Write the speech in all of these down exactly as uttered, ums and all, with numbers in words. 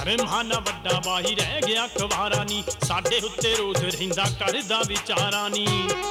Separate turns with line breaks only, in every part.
घर महाना वड्डा बाही रह गया कवारा नी, साडे उत्ते रोज रहिंदा करदा विचारा नी।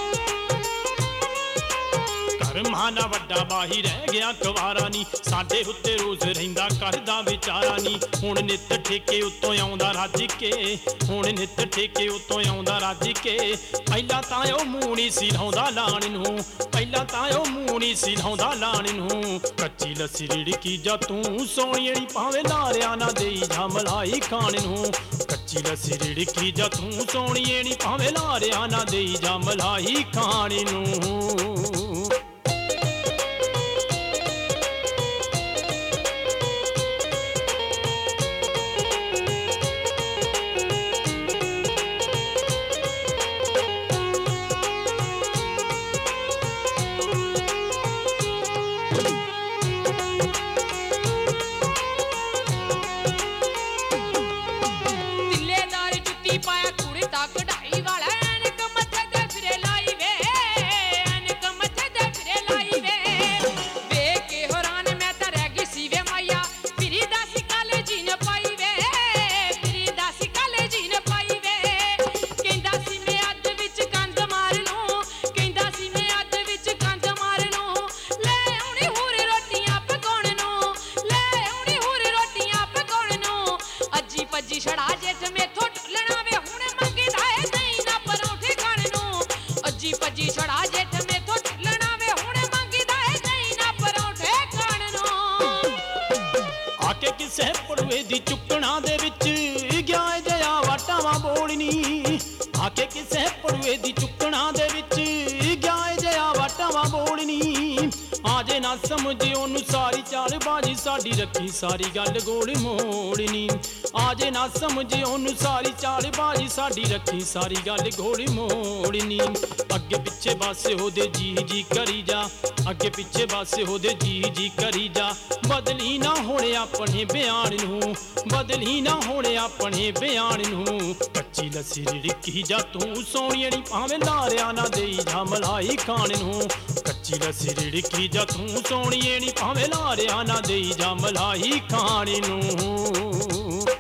महाना वड्डा बाही रह गया कवारा नी, साडे उत्ते रोज रहिंदा करदा विचारा नी। हुण नित ठेके उत्तों आउंदा रज के, हुण नित ठेके उत्तों आउंदा रज के। पहिला तां ओ मूंह नी सी लाउंदा लाण नूं, पहिला तां ओ मूंह नी सी लाउंदा लाण नूं। कच्ची लस्सी रिड़की जा तूं सोहणीए नी, भावें लारिया ना देई जा मलाई खाण नूं। कच्ची लस्सी रिड़की जा तूं सोहणीए नी, भावें लारिया ना देई जा मलाई खाण नूं। दी चुकना दे विच गया जया वाटावा बोलनी, आके किसे पड़ुए दी चुकना दे विच गया जया वाटावा बोलनी। आजे ना समझे ओनू सारी चाल बाजी, साडी रखी सारी गल गोल मोड़नी। आजे ना समझे ओनू सारी चाल बाजी, साडी रखी सारी गल गोल मोड़नी। अगे पिछे बस होदे जी जी करी जा, अगे पिछे बस होदे जी जी करी जा। बदली ना होने अपने बयान नूं, बदली ना होने अपने बयान नूं। कच्ची लस्सी रिड़की जा तूं सोहणीए नी, भावें लारिया ना देई जा मलाई खाण नूं। कच्ची लस्सी रिड़की जा तूं सोहणीए नी, भावें लारिया ना देई जा मलाई खाण नूं।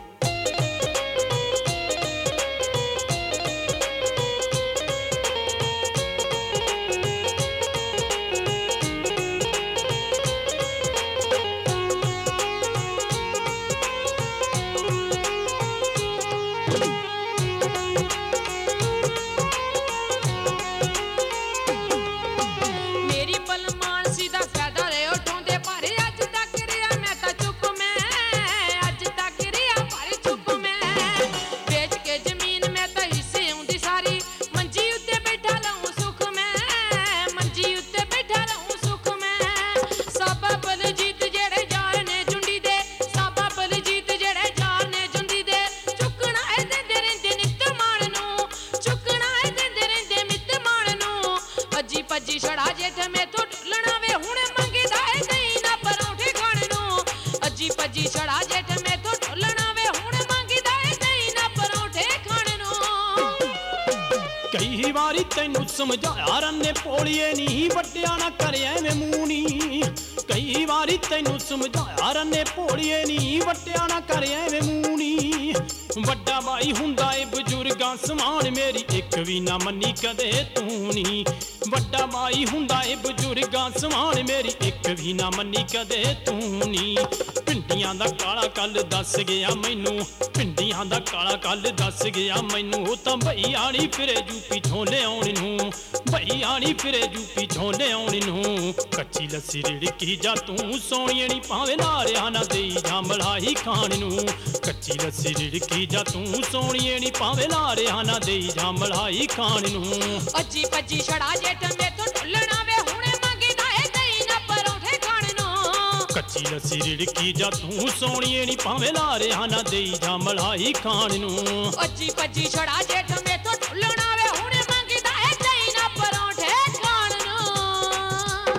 कई वारी तैनू समझाया रन्ने पोलिए नी, वड्डिया ना कर एवें मूंह नी। कई वारी तैनू समझाया रन्ने पोलिए नी, वड्डिया ना कर एवें मूंह नी। वड्डा भाई हुंदा ए बजुर्गां समान, मेरी एक भी ना मन्नी कदे तू नी। वड्डा भाई हुंदा ए बजुर्गां समान, मेरी एक भी ना मन्नी कदे तू नी। पिंडियां दा काला कल दस गया मैनू, पिंडियां दा काला कल दस गया मैनू। ओ तां भई आनी फिरे यूपी झोले आउण नूं, भई आनी फिरे यूपी झोले आउण नूं। कच्ची लस्सी रिड़की जा तूं सोहणीए नी, भावें लारिया ना देई जा मलाई खाण नूं। कच्ची लस्सी रिड़की जा तूं सोहणीए नी, भावें लारिया ना देई जा मलाई खाण नूं।
अज्जी पज्जी छड़ा जेठ मेथों ढुलना वे हुणे मंगदा है देई ना परौंठे खाण नूं।
कच्ची लस्सी रिड़की जा तूं सोहणीए नी, भावें लारिया ना देई जा मलाई खाण नूं।
अज्जी पज्जी छड़ा जेठ मेथों ढुलना वे हुणे मंगदा है देई ना परौंठे खाण नूं।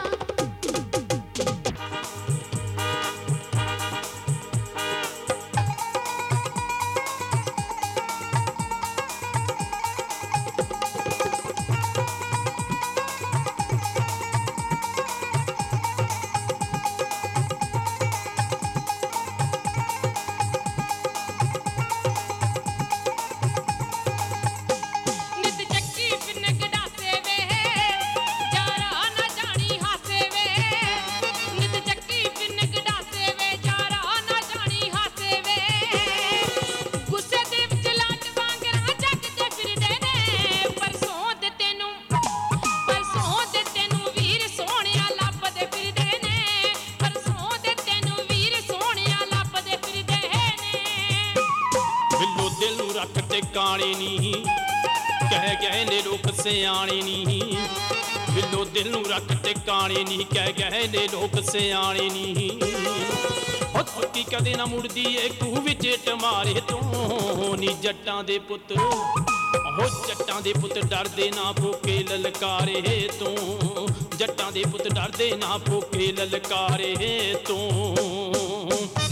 ਤੇ ਕਾਣੇ ਨੀ, ਕਹਿ ਗਏ ਨੇ ਲੋਕ ਸਿਆਣੇ ਨੀ। ਬਿੱਲੋ ਦਿਲ ਨੂੰ ਰੱਖ ਤੇ ਕਾਣੇ ਨੀ, ਕਹਿ ਗਏ ਨੇ ਲੋਕ ਸਿਆਣੇ ਨੀ। ਉਹ ਤੁਰਕੀ ਕਦੇ ਨਾ ਮੁੜਦੀ ਏ ਖੂਹ ਵਿੱਚ ਟਮਾਰੇ ਤੋਂ ਨੀ ਜੱਟਾਂ ਦੇ ਪੁੱਤ। ਉਹ ਜੱਟਾਂ ਦੇ ਪੁੱਤ ਡਰਦੇ ਨਾ ਫੋਕੇ ਲਲਕਾਰੇ ਤੋਂ, ਜੱਟਾਂ ਦੇ ਪੁੱਤ ਡਰਦੇ ਨਾ ਫੋਕੇ ਲਲਕਾਰੇ ਤੋਂ।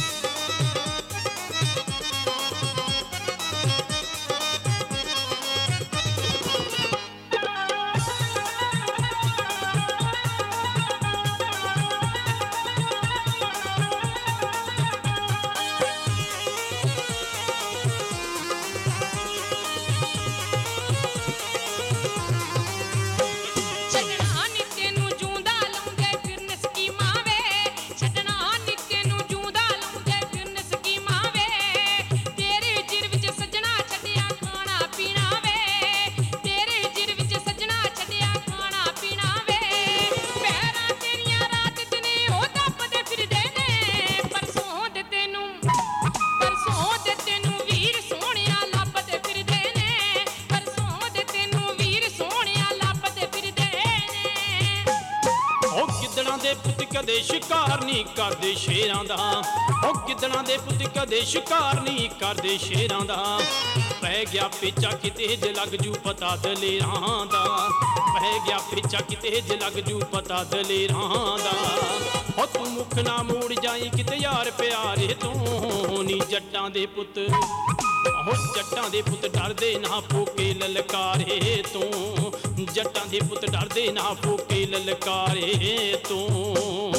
ਦੇ ਪੁੱਤ ਕਦੇ ਸ਼ਿਕਾਰ ਨਹੀਂ ਕਰਦੇ ਸ਼ੇਰਾਂ ਦਾ, ਉਹ ਗਿੱਦੜਾਂ ਦੇ ਪੁੱਤ ਕਦੇ ਸ਼ਿਕਾਰ ਨਹੀਂ ਕਰਦੇ ਸ਼ੇਰਾਂ ਦਾ। ਪੈ ਗਿਆ ਪੇਚਾ ਕਿਤੇ ਜ ਲੱਗ ਜੂ ਪਤਾ ਦਲੇਰਾਂ ਦਾ, ਪੈ ਗਿਆ ਪੇਚਾ ਕਿਤੇ ਜ ਲੱਗ ਜੂ ਪਤਾ ਦਲੇਰਾਂ ਦਾ। ਉਹ ਤੂੰ ਮੁੱਖ ਨਾ ਮੋੜ ਜਾਈ ਕਿਤੇ ਯਾਰ ਪਿਆਰੇ ਤੋਂ ਨੀ ਜੱਟਾਂ ਦੇ ਪੁੱਤ। ਉਹ ਜੱਟਾਂ ਦੇ ਪੁੱਤ ਡਰਦੇ ਨਾ ਫੋਕੇ ਲਲਕਾਰੇ ਤੋਂ, ਜੱਟਾਂ ਦੇ ਪੁੱਤ ਡਰਦੇ ਨਾ ਫੋਕੇ ਲਲਕਾਰੇ ਤੋਂ।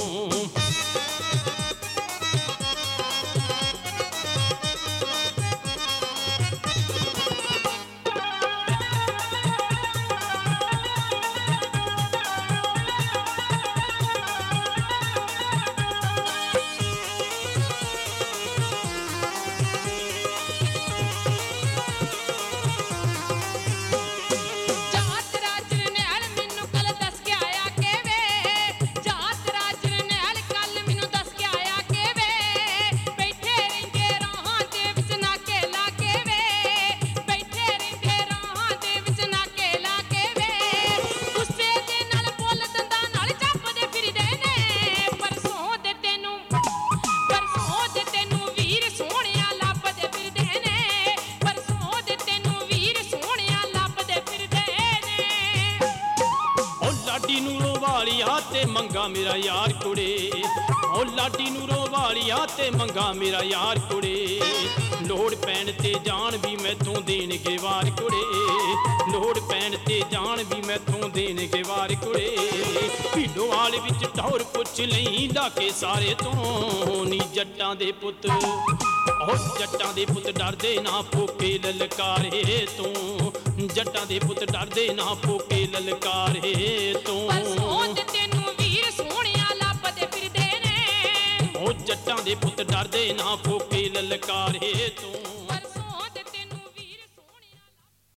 ਲਾਡੀ ਨੂੰ ਰੋਵਾਲੀਆ ਤੇ ਮੰਗਾ ਮੇਰਾ ਯਾਰ ਕੁੜੇ, ਉਹ ਲਾਡੀ ਨੂੰ ਰੋਵਾਲੀਆ ਤੇ ਮੰਗਾ ਮੇਰਾ ਯਾਰ ਕੁੜੇ। ਲੋੜ ਪੈਣ ਤੇ ਜਾਨ ਵੀ ਮੈਥੋਂ ਦੇਣਗੇ ਵਾਰ ਕੁੜੇ, ਲੋੜ ਪੈਣ ਤੇ ਜਾਨ ਵੀ ਮੈਥੋਂ ਦੇਣਗੇ ਵਾਰ ਕੁੜੇ। ਢੀਲੋਵਾਲ ਵਿੱਚ ਟੌਰ ਪੁੱਛ ਲਈ ਲਾ ਕੇ ਸਾਰੇ ਤੋਂ ਨੀ ਜੱਟਾਂ ਦੇ ਪੁੱਤ। ਉਹ ਜੱਟਾਂ ਦੇ ਪੁੱਤ ਡਰਦੇ ਨਾ ਫੋਕੇ ਲਲਕਾਰੇ ਤੋਂ, ਜੱਟਾਂ ਦੇ ਪੁੱਤ ਡਰਦੇ ਨਾ ਫੋਕੇ ਲਲਕਾਰੇ ਤੋਂ।
ਤੈਨੂੰ ਵੀਰ ਸੋਹਣਿਆ ਲੱਭਦੇ ਫਿਰਦੇ ਨੇ,
ਉਹ ਜੱਟਾਂ ਦੇ ਪੁੱਤ ਡਰਦੇ ਨਾ ਫੋਕੇ ਲਲਕਾਰੇ ਤੋਂ।